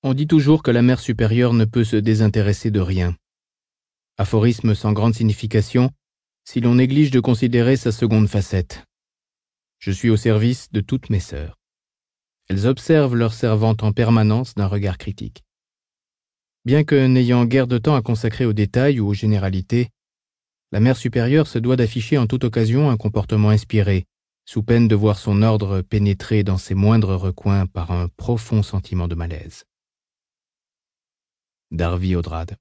On dit toujours que la mère supérieure ne peut se désintéresser de rien. Aphorisme sans grande signification, si l'on néglige de considérer sa seconde facette. Je suis au service de toutes mes sœurs. Elles observent leur servante en permanence d'un regard critique. Bien que n'ayant guère de temps à consacrer aux détails ou aux généralités, la mère supérieure se doit d'afficher en toute occasion un comportement inspiré, sous peine de voir son ordre pénétré dans ses moindres recoins par un profond sentiment de malaise. Darby Odrad.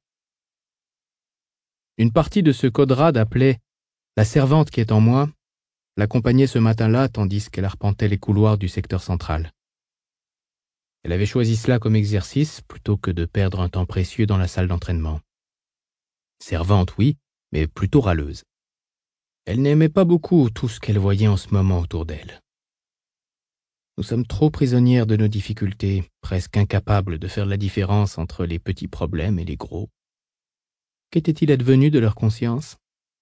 Une partie de ce qu'Odrad appelait « la servante qui est en moi » l'accompagnait ce matin-là tandis qu'elle arpentait les couloirs du secteur central. Elle avait choisi cela comme exercice plutôt que de perdre un temps précieux dans la salle d'entraînement. Servante, oui, mais plutôt râleuse. Elle n'aimait pas beaucoup tout ce qu'elle voyait en ce moment autour d'elle. Nous sommes trop prisonnières de nos difficultés, presque incapables de faire la différence entre les petits problèmes et les gros. Qu'était-il advenu de leur conscience?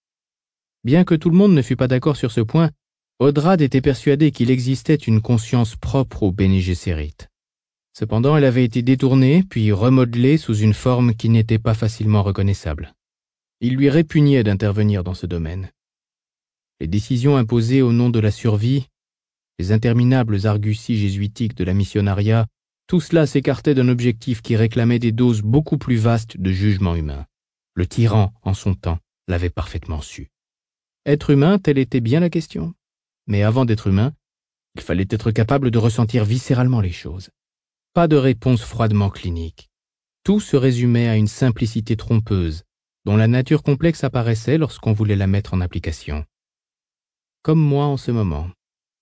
Bien que tout le monde ne fût pas d'accord sur ce point, Odrad était persuadée qu'il existait une conscience propre au Bene Gesserit. Cependant, elle avait été détournée, puis remodelée sous une forme qui n'était pas facilement reconnaissable. Il lui répugnait d'intervenir dans ce domaine. Les décisions imposées au nom de la survie, les interminables arguties jésuitiques de la missionnariat, tout cela s'écartait d'un objectif qui réclamait des doses beaucoup plus vastes de jugement humain. Le tyran, en son temps, l'avait parfaitement su. Être humain, telle était bien la question. Mais avant d'être humain, il fallait être capable de ressentir viscéralement les choses. Pas de réponse froidement clinique. Tout se résumait à une simplicité trompeuse, dont la nature complexe apparaissait lorsqu'on voulait la mettre en application. Comme moi en ce moment.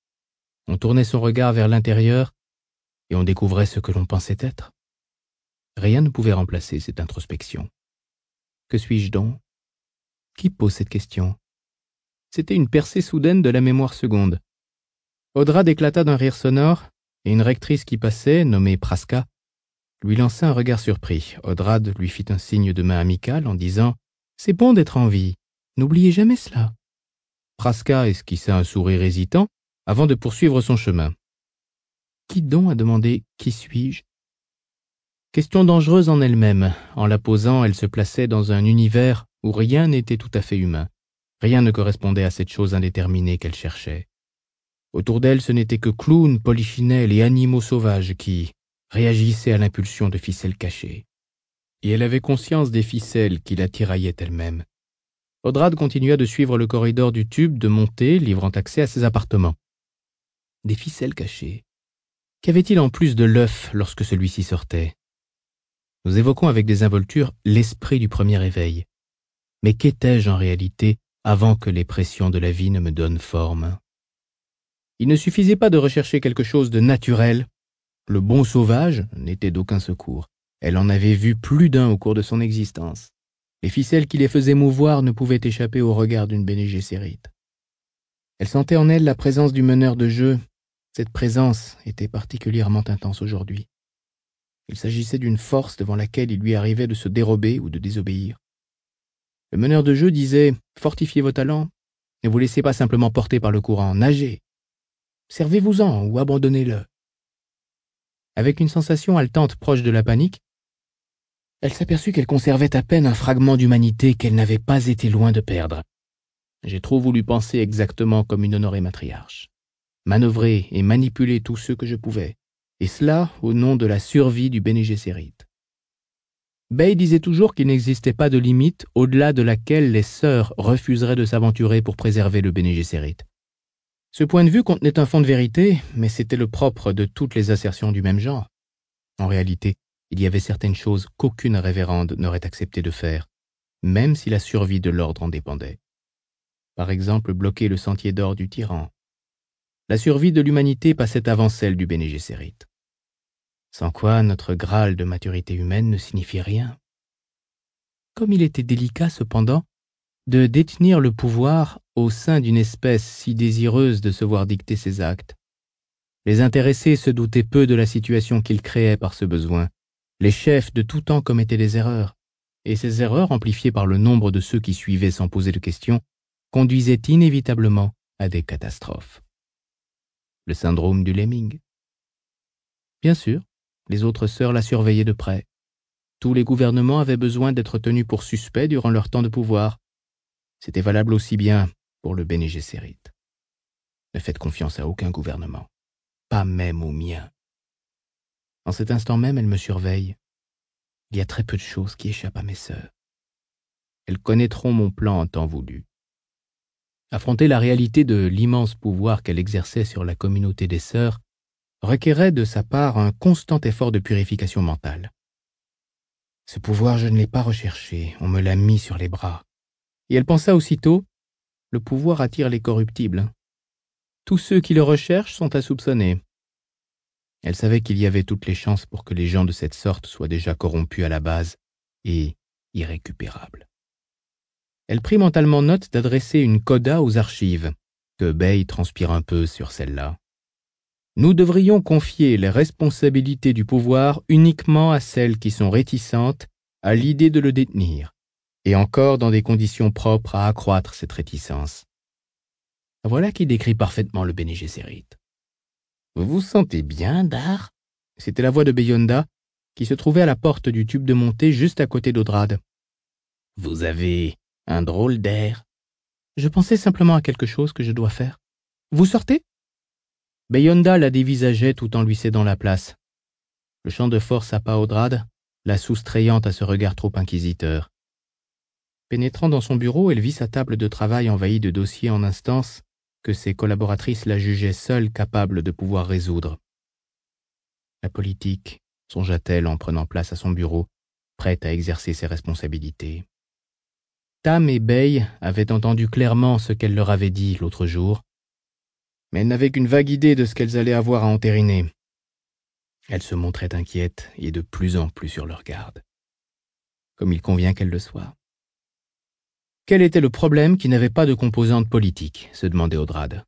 On tournait son regard vers l'intérieur et on découvrait ce que l'on pensait être. Rien ne pouvait remplacer cette introspection. Que suis-je donc? Qui pose cette question? C'était une percée soudaine de la mémoire seconde. Odrad éclata d'un rire sonore et une rectrice qui passait, nommée Praska, lui lança un regard surpris. Odrad lui fit un signe de main amical en disant « C'est bon d'être en vie, n'oubliez jamais cela ». Praska esquissa un sourire hésitant avant de poursuivre son chemin. Qui donc a demandé « Qui suis-je » Question dangereuse en elle-même. En la posant, elle se plaçait dans un univers où rien n'était tout à fait humain. Rien ne correspondait à cette chose indéterminée qu'elle cherchait. Autour d'elle, ce n'était que clowns, polichinelles et animaux sauvages qui réagissaient à l'impulsion de ficelles cachées. Et elle avait conscience des ficelles qui la tiraillaient elle-même. Odrad continua de suivre le corridor du tube de montée, livrant accès à ses appartements. Des ficelles cachées. Qu'avait-il en plus de l'œuf lorsque celui-ci sortait? Nous évoquons avec désinvolture l'esprit du premier éveil. Mais qu'étais-je en réalité avant que les pressions de la vie ne me donnent forme? Il ne suffisait pas de rechercher quelque chose de naturel. Le bon sauvage n'était d'aucun secours. Elle en avait vu plus d'un au cours de son existence. Les ficelles qui les faisaient mouvoir ne pouvaient échapper au regard d'une Bene Gesserit. Elle sentait en elle la présence du meneur de jeu. Cette présence était particulièrement intense aujourd'hui. Il s'agissait d'une force devant laquelle il lui arrivait de se dérober ou de désobéir. Le meneur de jeu disait « Fortifiez vos talents, ne vous laissez pas simplement porter par le courant, nagez. Servez-vous-en ou abandonnez-le. » Avec une sensation haletante proche de la panique, elle s'aperçut qu'elle conservait à peine un fragment d'humanité qu'elle n'avait pas été loin de perdre. J'ai trop voulu penser exactement comme une honorée matriarche, manœuvrer et manipuler tous ceux que je pouvais, et cela au nom de la survie du Bene Gesserit. Bay disait toujours qu'il n'existait pas de limite au-delà de laquelle les sœurs refuseraient de s'aventurer pour préserver le Bene Gesserit. Ce point de vue contenait un fond de vérité, mais c'était le propre de toutes les assertions du même genre. En réalité, il y avait certaines choses qu'aucune révérende n'aurait accepté de faire, même si la survie de l'ordre en dépendait. Par exemple, bloquer le sentier d'or du tyran. La survie de l'humanité passait avant celle du Bene Gesserit. Sans quoi notre Graal de maturité humaine ne signifie rien. Comme il était délicat, cependant, de détenir le pouvoir au sein d'une espèce si désireuse de se voir dicter ses actes. Les intéressés se doutaient peu de la situation qu'ils créaient par ce besoin. Les chefs de tout temps commettaient des erreurs, et ces erreurs, amplifiées par le nombre de ceux qui suivaient sans poser de questions, conduisaient inévitablement à des catastrophes. Le syndrome du lemming. Bien sûr, Les autres sœurs la surveillaient de près. Tous les gouvernements avaient besoin d'être tenus pour suspects durant leur temps de pouvoir. C'était valable aussi bien pour le Bene Gesserit. Ne faites confiance à aucun gouvernement, pas même au mien. En cet instant même, elle me surveille. Il y a très peu de choses qui échappent à mes sœurs. Elles connaîtront mon plan en temps voulu. Affronter la réalité de l'immense pouvoir qu'elle exerçait sur la communauté des sœurs requérait de sa part un constant effort de purification mentale. Ce pouvoir, je ne l'ai pas recherché, on me l'a mis sur les bras. Et elle pensa aussitôt, le pouvoir attire les corruptibles. Tous ceux qui le recherchent sont à soupçonner. Elle savait qu'il y avait toutes les chances pour que les gens de cette sorte soient déjà corrompus à la base et irrécupérables. Elle prit mentalement note d'adresser une coda aux archives, que Bey transpire un peu sur celle-là. Nous devrions confier les responsabilités du pouvoir uniquement à celles qui sont réticentes à l'idée de le détenir, et encore dans des conditions propres à accroître cette réticence. Voilà qui décrit parfaitement le Bene Gesserit. Vous vous sentez bien, Dar? C'était la voix de Beyonda, qui se trouvait à la porte du tube de montée juste à côté d'Odrad. Vous avez un drôle d'air. Je pensais simplement à quelque chose que je dois faire. Vous sortez? Beyonda la dévisageait tout en lui cédant la place. Le champ de force à pas Odrad, la soustrayant à ce regard trop inquisiteur. Pénétrant dans son bureau, elle vit sa table de travail envahie de dossiers en instance que ses collaboratrices la jugeaient seule capable de pouvoir résoudre. La politique, songea-t-elle en prenant place à son bureau, prête à exercer ses responsabilités. Tam et Bey avaient entendu clairement ce qu'elle leur avait dit l'autre jour, mais elles n'avaient qu'une vague idée de ce qu'elles allaient avoir à entériner. Elles se montraient inquiètes et de plus en plus sur leur garde, comme il convient qu'elles le soient. Quel était le problème qui n'avait pas de composante politique, se demandait Odrad.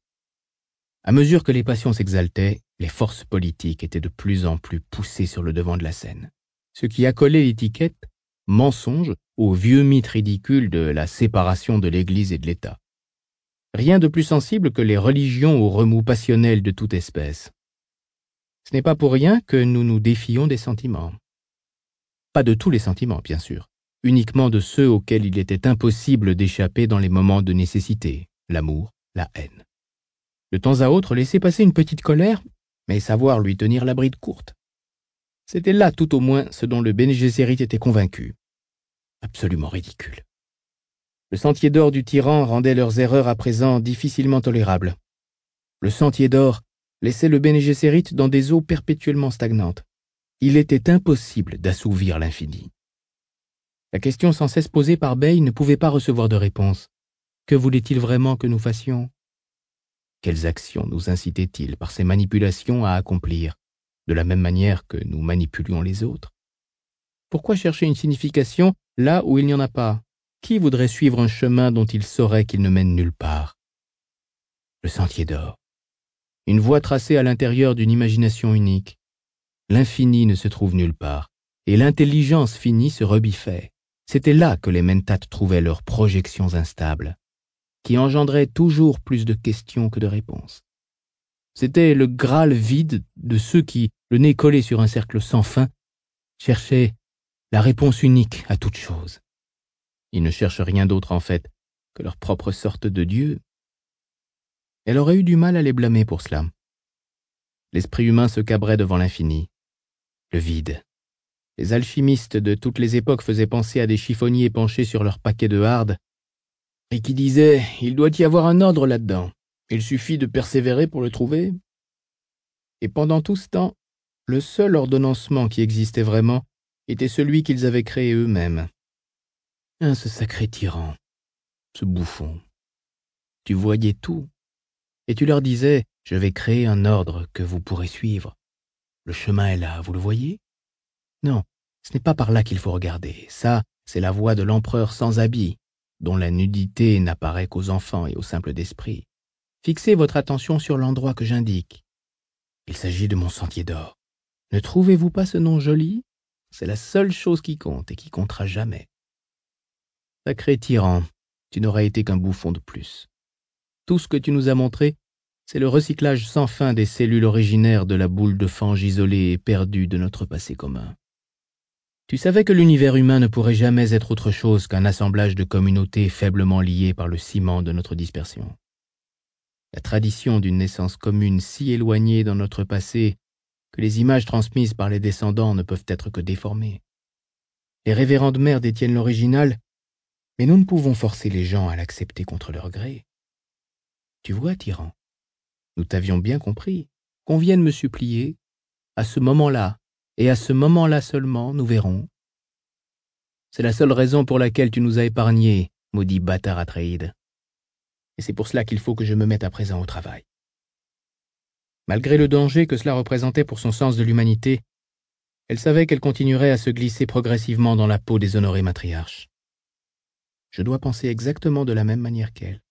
À mesure que les passions s'exaltaient, les forces politiques étaient de plus en plus poussées sur le devant de la scène, ce qui accolait l'étiquette « mensonge » au vieux mythe ridicule de la séparation de l'Église et de l'État. Rien de plus sensible que les religions aux remous passionnels de toute espèce. Ce n'est pas pour rien que nous nous défions des sentiments. Pas de tous les sentiments, bien sûr, uniquement de ceux auxquels il était impossible d'échapper dans les moments de nécessité, l'amour, la haine. De temps à autre, laisser passer une petite colère, mais savoir lui tenir la bride courte. C'était là tout au moins ce dont le Bene Gesserit était convaincu. Absolument ridicule. Le sentier d'or du tyran rendait leurs erreurs à présent difficilement tolérables. Le sentier d'or laissait le Bene Gesserit dans des eaux perpétuellement stagnantes. Il était impossible d'assouvir l'infini. La question sans cesse posée par Bey ne pouvait pas recevoir de réponse. Que voulait-il vraiment que nous fassions? Quelles actions nous incitait-il par ces manipulations à accomplir, de la même manière que nous manipulions les autres? Pourquoi chercher une signification là où il n'y en a pas? Qui voudrait suivre un chemin dont il saurait qu'il ne mène nulle part? Le sentier d'or. Une voie tracée à l'intérieur d'une imagination unique. L'infini ne se trouve nulle part, et l'intelligence finie se rebiffait. C'était là que les mentats trouvaient leurs projections instables, qui engendraient toujours plus de questions que de réponses. C'était le Graal vide de ceux qui, le nez collé sur un cercle sans fin, cherchaient la réponse unique à toute chose. Ils ne cherchent rien d'autre en fait que leur propre sorte de Dieu. Elle aurait eu du mal à les blâmer pour cela. L'esprit humain se cabrait devant l'infini, le vide. Les alchimistes de toutes les époques faisaient penser à des chiffonniers penchés sur leur paquet de hardes et qui disaient « il doit y avoir un ordre là-dedans, il suffit de persévérer pour le trouver ». Et pendant tout ce temps, le seul ordonnancement qui existait vraiment était celui qu'ils avaient créé eux-mêmes. Ce sacré tyran, ce bouffon. Tu voyais tout, et tu leur disais « je vais créer un ordre que vous pourrez suivre. Le chemin est là, vous le voyez ? Non, ce n'est pas par là qu'il faut regarder. Ça, c'est la voie de l'empereur sans habit, dont la nudité n'apparaît qu'aux enfants et aux simples d'esprit. Fixez votre attention sur l'endroit que j'indique. Il s'agit de mon sentier d'or. Ne trouvez-vous pas ce nom joli ? C'est la seule chose qui compte et qui comptera jamais. Sacré tyran, tu n'aurais été qu'un bouffon de plus. Tout ce que tu nous as montré, C'est le recyclage sans fin des cellules originaires de la boule de fange isolée et perdue de notre passé commun. Tu savais que l'univers humain ne pourrait jamais être autre chose qu'un assemblage de communautés faiblement liées par le ciment de notre dispersion. La tradition d'une naissance commune si éloignée dans notre passé que les images transmises par les descendants ne peuvent être que déformées. Les révérendes mères détiennent l'original, mais nous ne pouvons forcer les gens à l'accepter contre leur gré. Tu vois, tyran, nous t'avions bien compris, qu'on vienne me supplier, à ce moment-là, et à ce moment-là seulement, nous verrons. C'est la seule raison pour laquelle tu nous as épargnés, maudit bâtard Atréide. Et c'est pour cela qu'il faut que je me mette à présent au travail. Malgré le danger que cela représentait pour son sens de l'humanité, elle savait qu'elle continuerait à se glisser progressivement dans la peau des honorés matriarches. Je dois penser exactement de la même manière qu'elle.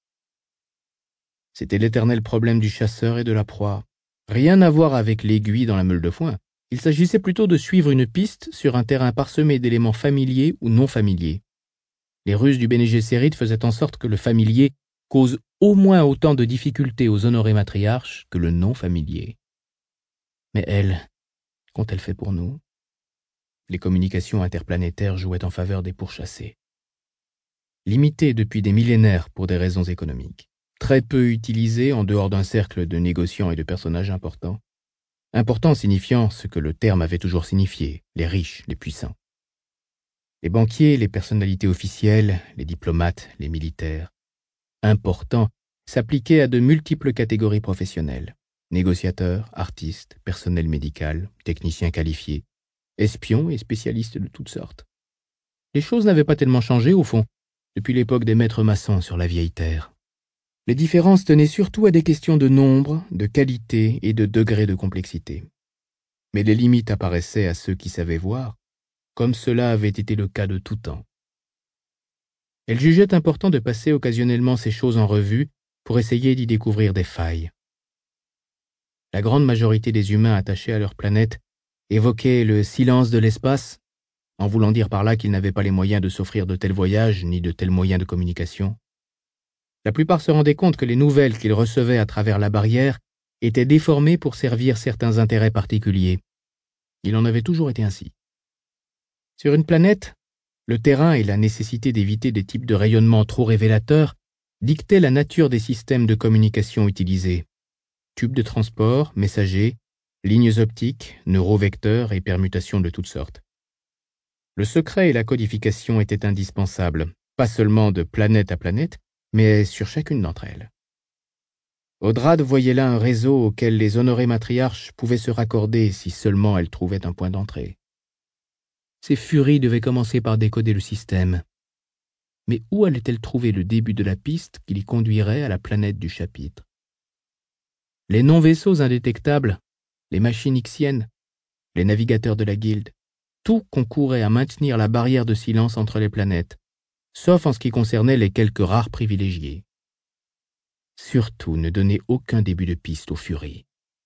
C'était l'éternel problème du chasseur et de la proie. Rien à voir avec l'aiguille dans la meule de foin. Il s'agissait plutôt de suivre une piste sur un terrain parsemé d'éléments familiers ou non familiers. Les ruses du Bene Gesserit faisaient en sorte que le familier cause au moins autant de difficultés aux honorés matriarches que le non familier. Mais elle, qu'ont-elles fait pour nous? Les communications interplanétaires jouaient en faveur des pourchassés. Limitées depuis des millénaires pour des raisons économiques, très peu utilisées en dehors d'un cercle de négociants et de personnages importants. Important signifiant ce que le terme avait toujours signifié, les riches, les puissants. Les banquiers, les personnalités officielles, les diplomates, les militaires. Important s'appliquait à de multiples catégories professionnelles. Négociateurs, artistes, personnel médical, techniciens qualifiés, espions et spécialistes de toutes sortes. Les choses n'avaient pas tellement changé, au fond, depuis l'époque des maîtres maçons sur la vieille terre. Les différences tenaient surtout à des questions de nombre, de qualité et de degré de complexité. Mais les limites apparaissaient à ceux qui savaient voir, comme cela avait été le cas de tout temps. Elle jugeait important de passer occasionnellement ces choses en revue pour essayer d'y découvrir des failles. La grande majorité des humains attachés à leur planète évoquaient le silence de l'espace, en voulant dire par là qu'ils n'avaient pas les moyens de s'offrir de tels voyages ni de tels moyens de communication. La plupart se rendaient compte que les nouvelles qu'ils recevaient à travers la barrière étaient déformées pour servir certains intérêts particuliers. Il en avait toujours été ainsi. Sur une planète, le terrain et la nécessité d'éviter des types de rayonnement trop révélateurs dictaient la nature des systèmes de communication utilisés. Tubes de transport, messagers, lignes optiques, neurovecteurs et permutations de toutes sortes. Le secret et la codification étaient indispensables, pas seulement de planète à planète, mais sur chacune d'entre elles. Audrade voyait là un réseau auquel les honorés matriarches pouvaient se raccorder si seulement elles trouvaient un point d'entrée. Ces furies devaient commencer par décoder le système. Mais où allait-elle trouver le début de la piste qui les conduirait à la planète du chapitre? Les non-vaisseaux indétectables, les machines ixiennes, les navigateurs de la guilde, tout concourait à maintenir la barrière de silence entre les planètes, sauf en ce qui concernait les quelques rares privilégiés. Surtout, ne donnez aucun début de piste aux furies.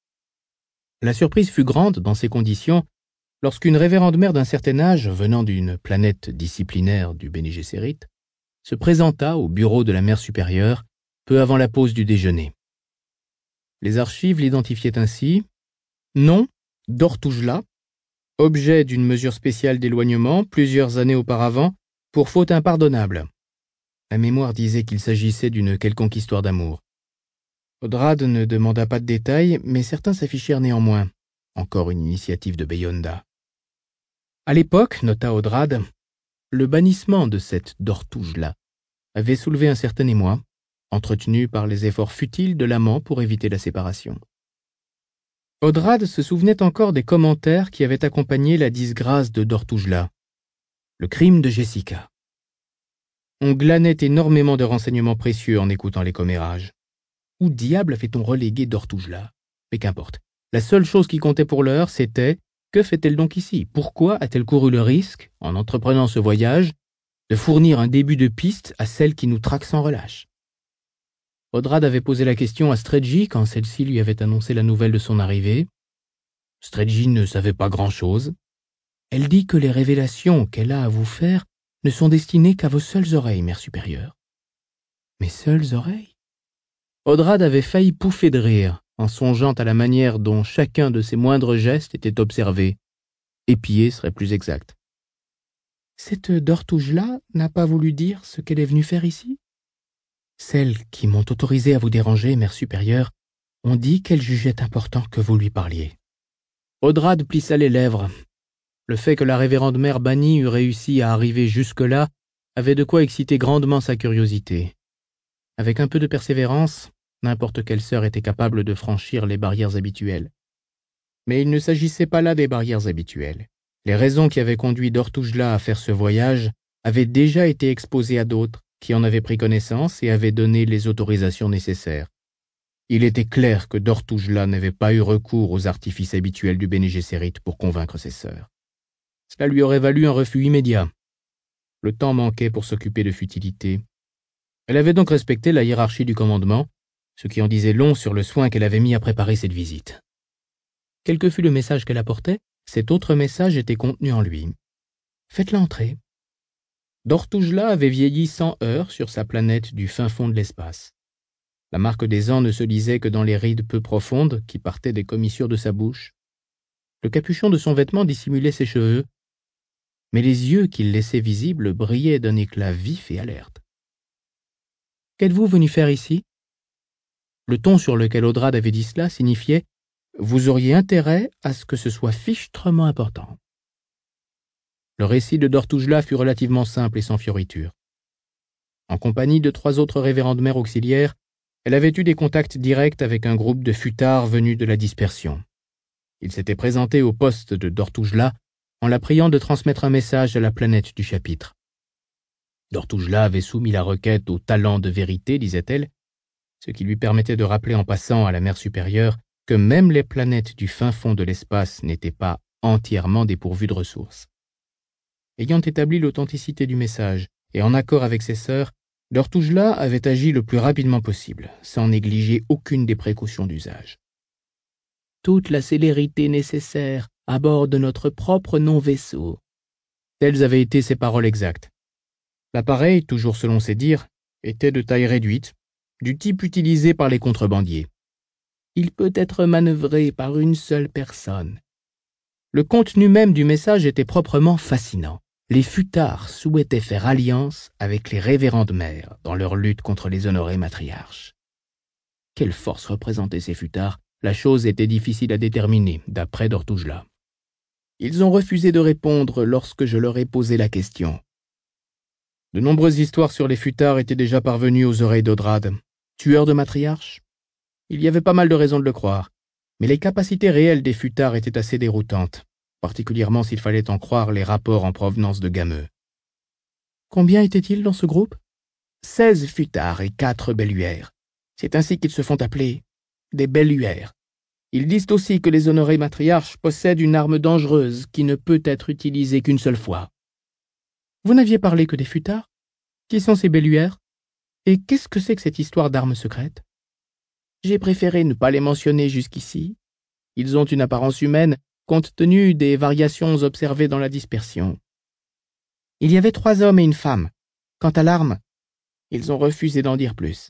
La surprise fut grande, dans ces conditions, lorsqu'une révérende mère d'un certain âge, venant d'une planète disciplinaire du Bene Gesserit, se présenta au bureau de la mère supérieure, peu avant la pause du déjeuner. Les archives l'identifiaient ainsi: nom, Dortoujla, objet d'une mesure spéciale d'éloignement plusieurs années auparavant, pour faute impardonnable. La mémoire disait qu'il s'agissait d'une quelconque histoire d'amour. Audrade ne demanda pas de détails, mais certains s'affichèrent néanmoins. Encore une initiative de Beyonda. À l'époque, nota Audrade, le bannissement de cette Dortoujla avait soulevé un certain émoi, entretenu par les efforts futiles de l'amant pour éviter la séparation. Audrade se souvenait encore des commentaires qui avaient accompagné la disgrâce de Dortoujla. Le crime de Jessica. On glanait énormément de renseignements précieux en écoutant les commérages. Où diable fait-on reléguer Dortoujla? Mais qu'importe. La seule chose qui comptait pour l'heure, c'était: que fait-elle donc ici? Pourquoi a-t-elle couru le risque, en entreprenant ce voyage, de fournir un début de piste à celle qui nous traque sans relâche? Audrade avait posé la question à Streggi quand celle-ci lui avait annoncé la nouvelle de son arrivée. Streggi ne savait pas grand-chose. Elle dit que les révélations qu'elle a à vous faire ne sont destinées qu'à vos seules oreilles, mère supérieure. Mes seules oreilles? Odrad avait failli pouffer de rire en songeant à la manière dont chacun de ses moindres gestes était observé. Épié serait plus exact. Cette Dortouge-là n'a pas voulu dire ce qu'elle est venue faire ici? Celles qui m'ont autorisé à vous déranger, mère supérieure, ont dit qu'elle jugeait important que vous lui parliez. Odrad plissa les lèvres. Le fait que la révérende mère bannie eût réussi à arriver jusque-là avait de quoi exciter grandement sa curiosité. Avec un peu de persévérance, n'importe quelle sœur était capable de franchir les barrières habituelles. Mais il ne s'agissait pas là des barrières habituelles. Les raisons qui avaient conduit Dortouge-là à faire ce voyage avaient déjà été exposées à d'autres qui en avaient pris connaissance et avaient donné les autorisations nécessaires. Il était clair que Dortouge-là n'avait pas eu recours aux artifices habituels du Bene Gesserit pour convaincre ses sœurs. Cela lui aurait valu un refus immédiat. Le temps manquait pour s'occuper de futilités. Elle avait donc respecté la hiérarchie du commandement, ce qui en disait long sur le soin qu'elle avait mis à préparer cette visite. Quel que fût le message qu'elle apportait, cet autre message était contenu en lui. Faites-la entrer. Dortouge-là avait vieilli sans heurts sur sa planète du fin fond de l'espace. La marque des ans ne se lisait que dans les rides peu profondes qui partaient des commissures de sa bouche. Le capuchon de son vêtement dissimulait ses cheveux, mais les yeux qu'il laissait visibles brillaient d'un éclat vif et alerte. « Qu'êtes-vous venu faire ici ?» Le ton sur lequel Odrad avait dit cela signifiait « Vous auriez intérêt à ce que ce soit fichtrement important. » Le récit de Dortouge-là fut relativement simple et sans fioriture. En compagnie de 3 autres révérendes mères auxiliaires, elle avait eu des contacts directs avec un groupe de futards venus de la dispersion. Ils s'étaient présentés au poste de Dortouge-là en la priant de transmettre un message à la planète du chapitre. Dortouge-là avait soumis la requête au talent de vérité, disait-elle, ce qui lui permettait de rappeler en passant à la mère supérieure que même les planètes du fin fond de l'espace n'étaient pas entièrement dépourvues de ressources. Ayant établi l'authenticité du message et en accord avec ses sœurs, Dortouge-là avait agi le plus rapidement possible, sans négliger aucune des précautions d'usage. Toute la célérité nécessaire à bord de notre propre non-vaisseau. Telles avaient été ses paroles exactes. L'appareil, toujours selon ses dires, était de taille réduite, du type utilisé par les contrebandiers. Il peut être manœuvré par une seule personne. Le contenu même du message était proprement fascinant. Les futards souhaitaient faire alliance avec les révérendes mères dans leur lutte contre les honorés matriarches. Quelle force représentaient ces futards? La chose était difficile à déterminer, d'après Dortouge-là. Ils ont refusé de répondre lorsque je leur ai posé la question. De nombreuses histoires sur les futards étaient déjà parvenues aux oreilles d'Odrad. Tueurs de matriarches? Il y avait pas mal de raisons de le croire, mais les capacités réelles des futards étaient assez déroutantes, particulièrement s'il fallait en croire les rapports en provenance de Gameux. Combien étaient-ils dans ce groupe? 16 futards et 4 belluaires. C'est ainsi qu'ils se font appeler, des belluaires. Ils disent aussi que les honorés matriarches possèdent une arme dangereuse qui ne peut être utilisée qu'une seule fois. Vous n'aviez parlé que des futards? Qui sont ces belluaires? Et qu'est-ce que c'est que cette histoire d'armes secrètes? J'ai préféré ne pas les mentionner jusqu'ici. Ils ont une apparence humaine compte tenu des variations observées dans la dispersion. Il y avait 3 hommes et une femme. Quant à l'arme, ils ont refusé d'en dire plus.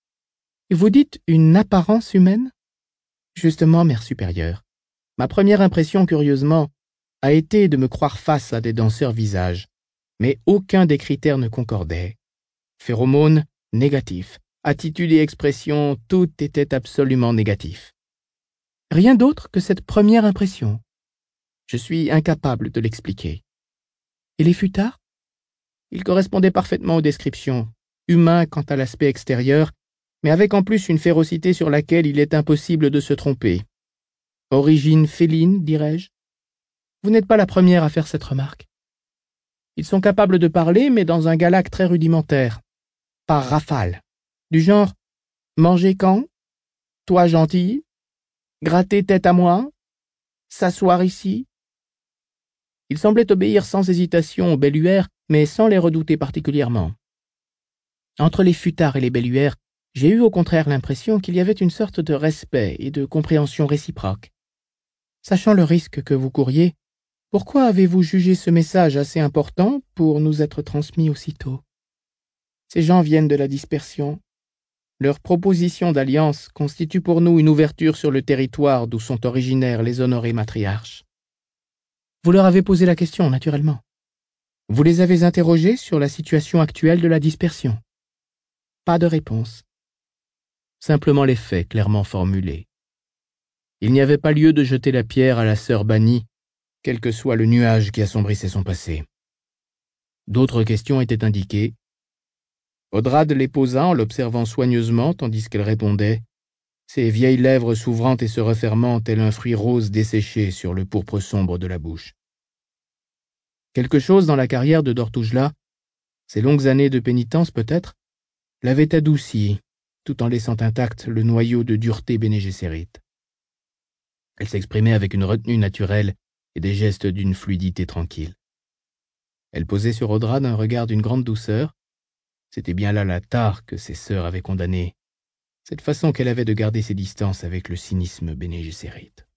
Vous dites une apparence humaine? Justement, mère supérieure. Ma première impression, curieusement, a été de me croire face à des danseurs visages, mais aucun des critères ne concordait. Phéromones, négatif. Attitude et expression, tout était absolument négatif. Rien d'autre que cette première impression. Je suis incapable de l'expliquer. Et les futards? Ils correspondaient parfaitement aux descriptions, humains quant à l'aspect extérieur, mais avec en plus une férocité sur laquelle il est impossible de se tromper. Origine féline, dirais-je? Vous n'êtes pas la première à faire cette remarque. Ils sont capables de parler, mais dans un galac très rudimentaire, par rafale, du genre « manger quand? Toi gentil? Gratter tête à moi? S'asseoir ici ?» Ils semblaient obéir sans hésitation aux belluaires, mais sans les redouter particulièrement. Entre les futards et les belluaires, j'ai eu au contraire l'impression qu'il y avait une sorte de respect et de compréhension réciproque. Sachant le risque que vous couriez, pourquoi avez-vous jugé ce message assez important pour nous être transmis aussitôt? Ces gens viennent de la dispersion. Leur proposition d'alliance constitue pour nous une ouverture sur le territoire d'où sont originaires les honorés matriarches. Vous leur avez posé la question, naturellement. Vous les avez interrogés sur la situation actuelle de la dispersion. Pas de réponse. Simplement les faits clairement formulés. Il n'y avait pas lieu de jeter la pierre à la sœur bannie, quel que soit le nuage qui assombrissait son passé. D'autres questions étaient indiquées. Odrade les posa en l'observant soigneusement tandis qu'elle répondait, ses vieilles lèvres s'ouvrant et se refermant tel un fruit rose desséché sur le pourpre sombre de la bouche. Quelque chose dans la carrière de Dortougelas, ses longues années de pénitence peut-être, l'avait adouci, tout en laissant intact le noyau de dureté Bene Gesserit. Elle s'exprimait avec une retenue naturelle et des gestes d'une fluidité tranquille. Elle posait sur Odrade un regard d'une grande douceur. C'était bien là la tare que ses sœurs avaient condamnée, cette façon qu'elle avait de garder ses distances avec le cynisme Bene Gesserit.